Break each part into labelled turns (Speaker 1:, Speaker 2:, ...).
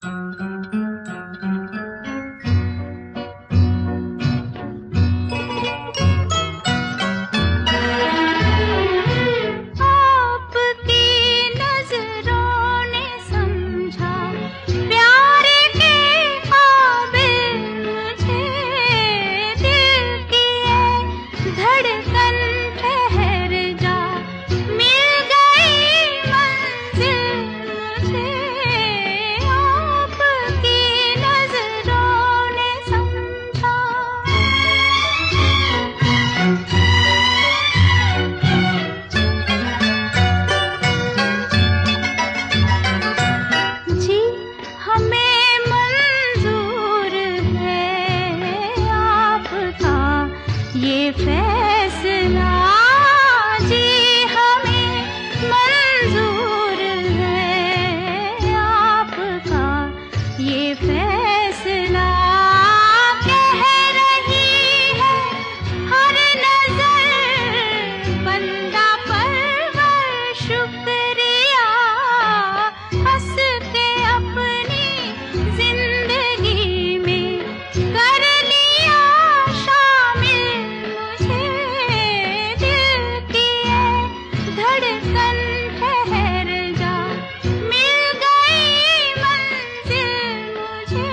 Speaker 1: ये फैसला जी हमें मंजूर है आपका, ये फैसला कह रही है हर नजर बंदा परवर शुक्रिया, हंस के अपनी जिंदगी में कर लिया शामिल मुझे, दिल की है धड़कन ठहर जा, मिल गई मंजिल मुझे,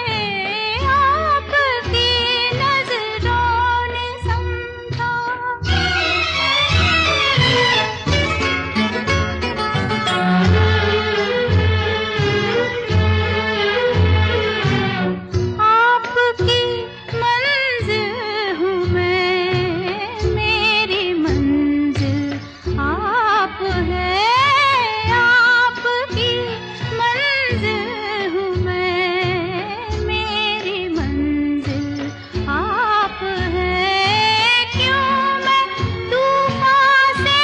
Speaker 1: आपकी नजरों ने समझा। आपकी मंजिल हूँ मैं, मेरी मंजिल आप है, आपकी मंजिल हूँ मैं, मेरी मंजिल आप है। क्यों मैं तूफान से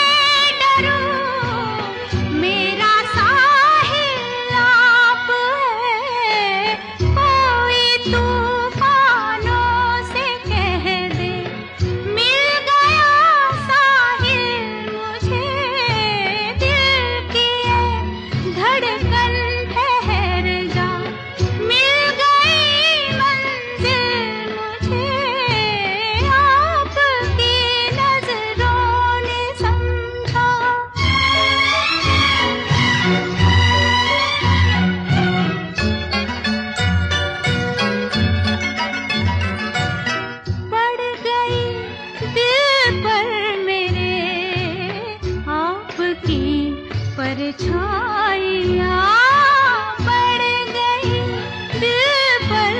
Speaker 1: डरूं, मेरा साहिल आप है, कोई तूफानों से कह दे मिल गया साहिल मुझे, दिल की है धड़कन ठहर जा, मिल गई मंजिल मुझे, आपकी नजरों ने समझा। पड़ गई दिल पर मेरे आपकी परछाइयाँ, पड़ गई दिल पर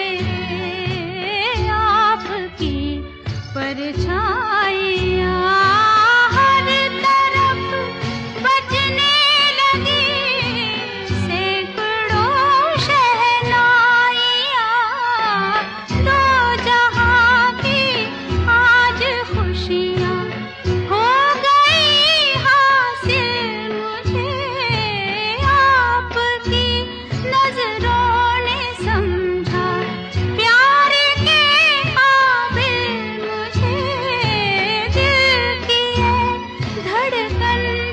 Speaker 1: मेरे आपकी परछाइयाँ, हर तरफ बजने लगी सैकड़ों शहनाइयाँ, दो जहां की आज खुशियाँ हो गई हासिल मुझे, आपकी नजरों ने समझा, प्यार के काबिल मुझे, दिल की है धड़कन